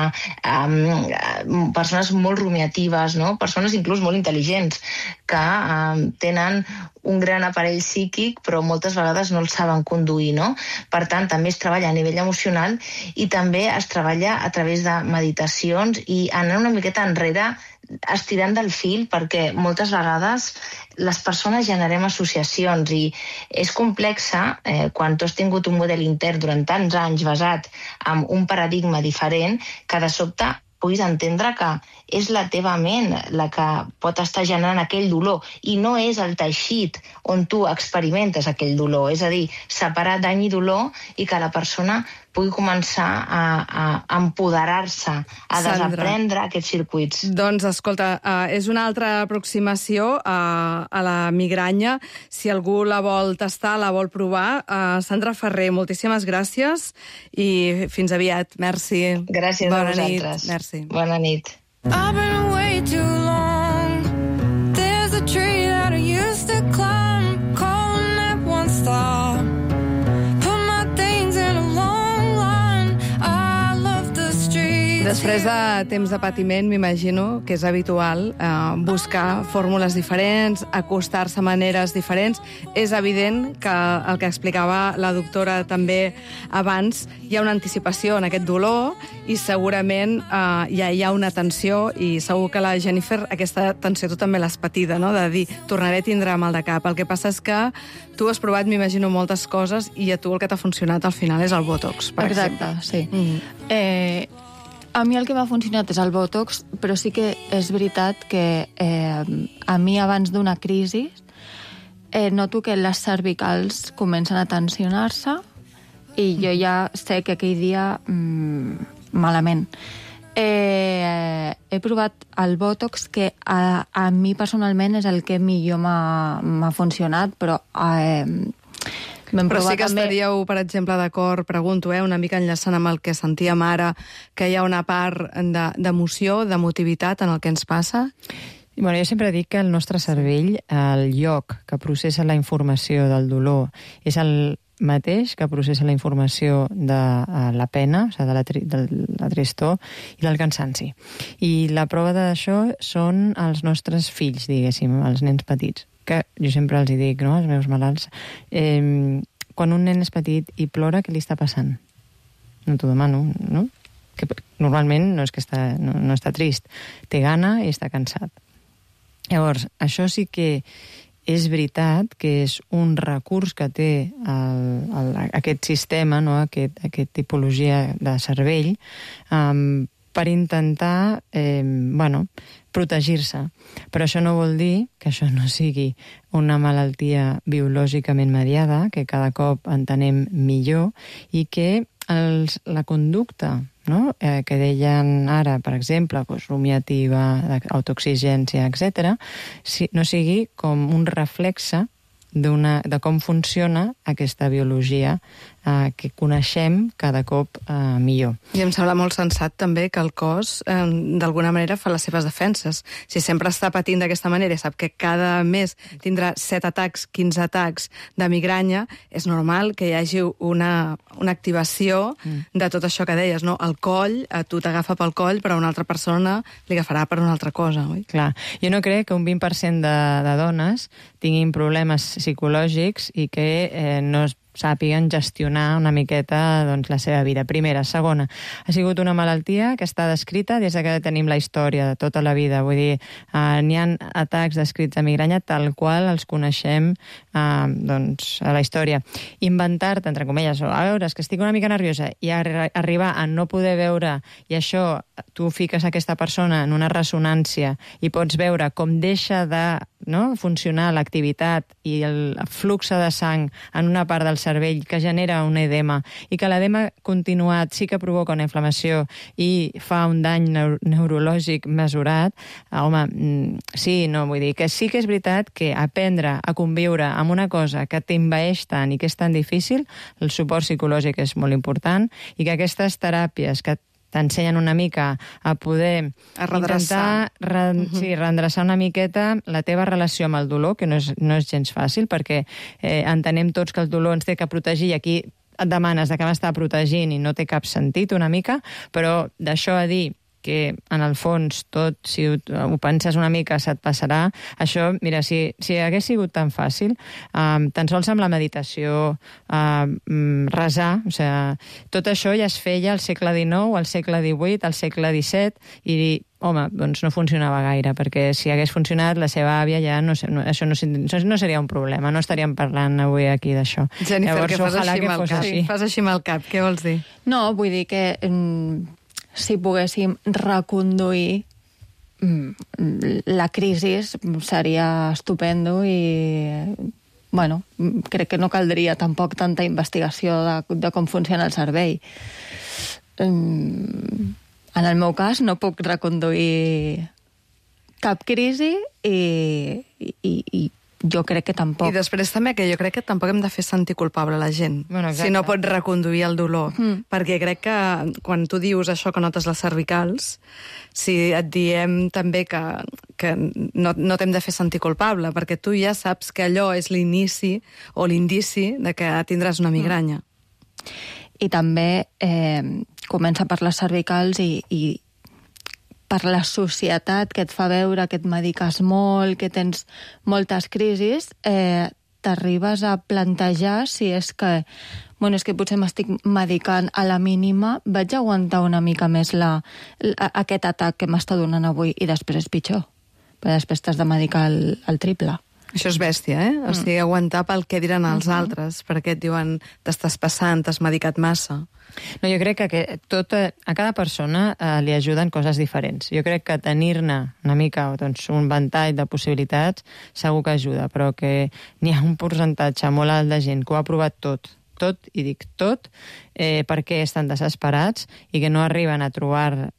persones molt rumiatives, no? Persones inclús molt intel·ligents que tenen un gran aparell psíquic però moltes vegades no el saben conduir, no? Per tant, també es treballa a nivell emocional i també es treballa a través de meditacions i anar una miqueta enrere estirant del fil, perquè moltes vegades les persones generem associacions i és complexa quan tu has tingut un model intern durant tants anys basat en un paradigma diferent que de sobte puguis entendre que és la teva ment la que pot estar generant aquell dolor i no és el teixit on tu experimentes aquell dolor. És a dir, separar dany i dolor i que la persona pugui començar a empoderar-se, a desaprendre aquests circuits. Doncs, escolta, és una altra aproximació a la migranya. Si algú la vol tastar, la vol provar. Sandra Ferrer, moltíssimes gràcies i fins aviat. Merci. Gràcies a vosaltres. Merci. Bona nit. I've been away too long. There's a tree that I used to climb, calling that one stop. Put my things in a long line. I love the street. Després de temps de patiment, m'imagino que és habitual buscar fórmules diferents, acostar-se a maneres diferents. És evident que el que explicava la doctora també abans, hi ha una anticipació en aquest dolor i segurament ja hi ha una tensió i segur que la Jennifer aquesta tensió tu també l'has patida, no? De dir, tornaré a tindre mal de cap. El que passa és que tu has provat, m'imagino, moltes coses i a tu el que t'ha funcionat al final és el Botox, per exemple. Exacte, sí. A mi el que m'ha funcionat és el Botox, però sí que és veritat que a mi abans d'una crisi noto que les cervicals comencen a tensionar-se i jo ja sé que aquell dia malament. He provat el Botox, que a mi personalment és el que millor m'ha funcionat, però però sí que estaríeu, per exemple, d'acord, pregunto, una mica enllaçant amb el que sentíem ara, que hi ha una part d'emoció, d'emotivitat en el que ens passa? Bueno, jo sempre dic que el nostre cervell, el lloc que processa la informació del dolor, és el mateix que processa la informació de la pena, o sigui, de la tristor i del cansanci. I la prova d'això són els nostres fills, diguéssim, els nens petits, que jo sempre els dic, no?, als meus malalts, quan un nen és petit i plora, què li està passant? No t'ho demano, no? Que normalment no és que no està trist, té gana i està cansat. Llavors, això sí que és veritat que és un recurs que té aquest sistema, no?, aquest tipologia de cervell, per intentar protegir-se. Però això no vol dir que això no sigui una malaltia biològicament mediada, que cada cop entenem millor, i que la conducta, no?, que deien ara, per exemple, rumiativa, autoexigència, etc., no sigui com un reflexe de com funciona aquesta biologia que coneixem cada cop millor. I em sembla molt sensat també que el cos d'alguna manera fa les seves defenses. Si sempre està patint d'aquesta manera i sap que cada mes tindrà 7 atacs, 15 atacs de migranya, és normal que hi hagi una activació de tot això que deies, no? El coll, a tu t'agafa pel coll, però a una altra persona li agafarà per una altra cosa, oi? Clar. Jo no crec que un 20% de dones tinguin problemes psicològics i que no sàpiguen gestionar una miqueta la seva vida. Primera. Segona, ha sigut una malaltia que està descrita des que tenim la història de tota la vida. Vull dir, n'hi ha atacs descrits de migranya tal qual els coneixem a la història. Inventar-te, entre comilles, a veure, és que estic una mica nerviosa, i arribar a no poder veure, i això tu fiques aquesta persona en una ressonància i pots veure com deixa de no, funcionar l'activitat i el flux de sang en una part del cervell que genera un edema i que l'edema continuat sí que provoca una inflamació i fa un dany neurològic mesurat, sí, no, vull dir que sí que és veritat que aprendre a conviure amb una cosa que t'envaeix tant i que és tan difícil, el suport psicològic és molt important i que aquestes teràpies que t'ensenyen una mica a poder redreçar. Redreçar una miqueta la teva relació amb el dolor, que no és gens fàcil, perquè entenem tots que el dolor ens té que protegir i aquí et demanes de què m'està protegint i no té cap sentit una mica, però d'això a dir que en el fons tot, si ho penses una mica, se't passarà. Això, mira, si hagués sigut tan fàcil, tan sols amb la meditació, resar, o sigui, tot això ja es feia al segle XIX, al segle XVIII, al segle XVII, i home, doncs no funcionava gaire, perquè si hagués funcionat la seva àvia ja això no seria un problema, no estaríem parlant avui aquí d'això. Jennifer, llavors, que fas així amb el cap. Fas així amb el cap, què vols dir? No, vull dir que si poguéssim reconduir la crisi seria estupendo i, bueno, crec que no caldria tampoc tanta investigació de com funciona el cervell. En el meu cas no puc reconduir cap crisi i jo crec que tampoc. I després també que jo crec que tampoc hem de fer sentir culpable a la gent, bueno, si no pot reconduir el dolor. Perquè crec que quan tu dius això que notes les cervicals, si et diem també que no t'hem de fer sentir culpable, perquè tu ja saps que allò és l'inici o l'indici de que tindràs una migranya. I també comença per les cervicals i per la societat que et fa veure que et mediques molt, que tens moltes crisis, t'arribes a plantejar si és que, bueno, és que potser m'estic medicant a la mínima, vaig aguantar una mica més aquest atac que m'està donant avui i després és pitjor, perquè després t'has de medicar el triple. Això és bèstia, eh? O sigui, aguantar pel que diran els altres, perquè et diuen t'estàs passant, t'has medicat massa. No, jo crec que a cada persona li ajuden coses diferents. Jo crec que tenir-ne una mica un ventall de possibilitats segur que ajuda, però que n'hi ha un percentatge molt alt de gent que ho ha provat tot, i dic tot, perquè estan desesperats i que no arriben a trobar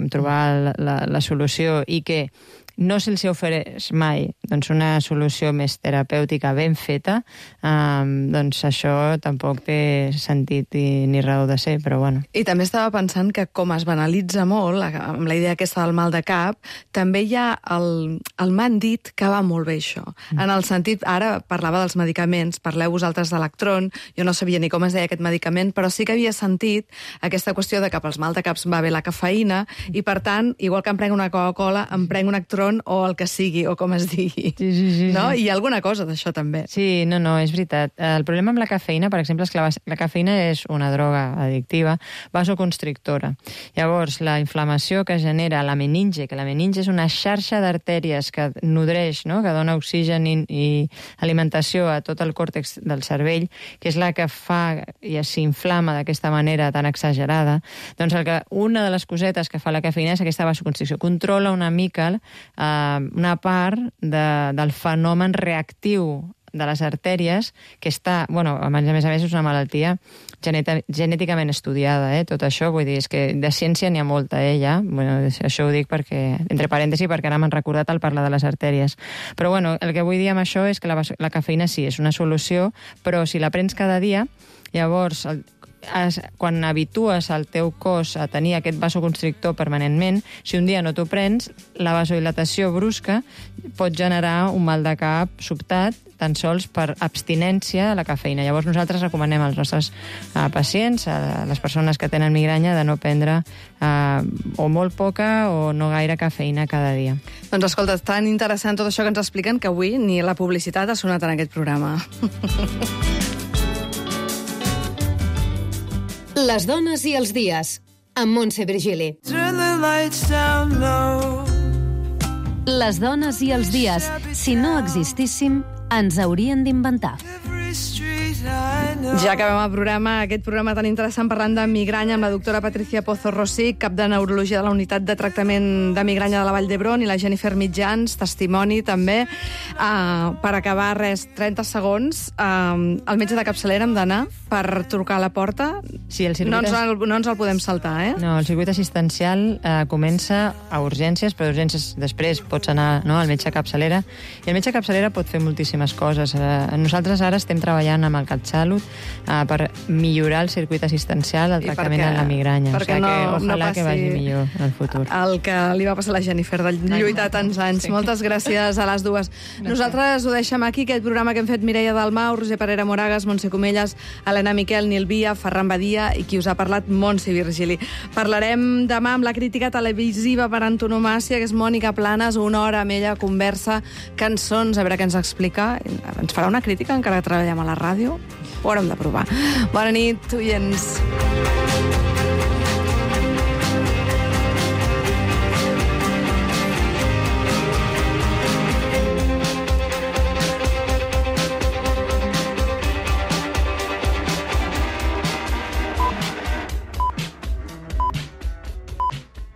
la solució i que no se'ls ofereix mai una solució més terapèutica ben feta, doncs això tampoc té sentit ni raó de ser, però bueno. I també estava pensant que com es banalitza molt, amb la idea aquesta del mal de cap, també hi ha el m'han dit que va molt bé això. En el sentit, ara parlava dels medicaments, parleu vosaltres d'Electron, jo no sabia ni com es deia aquest medicament, però sí que havia sentit aquesta qüestió de que pels mal de caps va bé la cafeïna i, per tant, igual que em prenc una Coca-Cola, em prenc un Electron o el que sigui, o com es digui. Sí. No? I hi ha alguna cosa d'això, també. Sí, no, és veritat. El problema amb la cafeïna, per exemple, és que la cafeïna és una droga addictiva, vasoconstrictora. Llavors, la inflamació que genera la meninge, que la meninge és una xarxa d'artèries que nodreix, no? Que dona oxigen i alimentació a tot el còrtex del cervell, que és la que fa i s'inflama d'aquesta manera tan exagerada, doncs una de les cosetes que fa la cafeïna és aquesta vasoconstricció. Controla una mica una part del fenomen reactiu de les artèries, que està, bueno, a més a més és una malaltia genèticament estudiada, tot això, vull dir, és que de ciència n'hi ha molta, ja, bueno, això ho dic perquè, entre parèntesis, perquè ara m'han recordat al parlar de les artèries. Però, bueno, el que vull dir amb això és que la cafeïna sí, és una solució, però si la prens cada dia, llavors quan habitues el teu cos a tenir aquest vasoconstrictor permanentment, si un dia no t'ho prens, la vasodilatació brusca pot generar un mal de cap sobtat, tan sols per abstinència a la cafeïna. Llavors nosaltres recomanem als nostres pacients, a les persones que tenen migranya, de no prendre o molt poca o no gaire cafeïna cada dia. Doncs escolta, és tan interessant tot això que ens expliquen que avui ni la publicitat ha sonat en aquest programa. Les dones i els dies, amb Montse Virgili. Les dones i els dies, si no existíssim, ens haurien d'inventar. Ja acabem el programa, aquest programa tan interessant parlant de migranya amb la doctora Patricia Pozo Rosich, cap de Neurologia de la Unitat de Tractament de Migranya de la Vall d'Hebron, i la Jennifer Mitjans, testimoni també. Per acabar, 30 segons. El metge de capçalera hem d'anar per trucar a la porta. Sí, el circuit no ens el podem saltar, eh? No, el circuit assistencial comença a urgències, però d'urgències després pots anar al metge de capçalera, i el metge de capçalera pot fer moltíssimes coses. Nosaltres ara estem treballant amb el CatSalut per millorar el circuit assistencial, el tractament de la migranya. Perquè ojalà que vagi millor en el futur. El que li va passar a la Jennifer, de lluitar tants anys. Sí. Moltes gràcies a les dues. Nosaltres ho deixem aquí, aquest programa que hem fet Mireia Dalmau, Roser Parera Moragas, Montse Comelles, Helena Miquel, Nil Via, Ferran Badia i qui us ha parlat, Montse Virgili. Parlarem demà amb la crítica televisiva per antonomàsia, que és Mònica Planes, una hora amb ella, conversa, cançons, a veure què ens explica. Ens farà una crítica encara que treballem a la ràdio? Ho haurem de provar. Bona nit, oients.